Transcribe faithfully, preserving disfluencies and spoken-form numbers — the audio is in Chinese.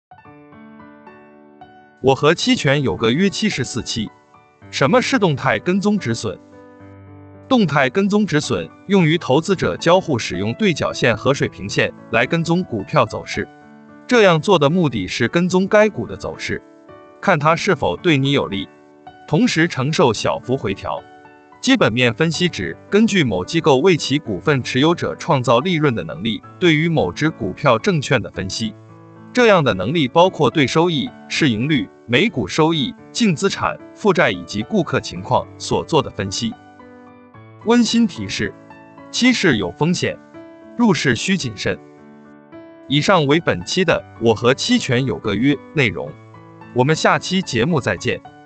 我和期权有个约七十四期。什么是动态跟踪止损？动态跟踪止损用于投资者交互使用对角线和水平线来跟踪股票走势，这样做的目的是跟踪该股的走势，看它是否对你有利，同时承受小幅回调。基本面分析指根据某机构为其股份持有者创造利润的能力对于某只股票证券的分析，这样的能力包括对收益、市盈率、每股收益、净资产、负债以及顾客情况所做的分析。温馨提示：期市有风险，入市需谨慎。以上为本期的我和期权有个约内容，我们下期节目再见。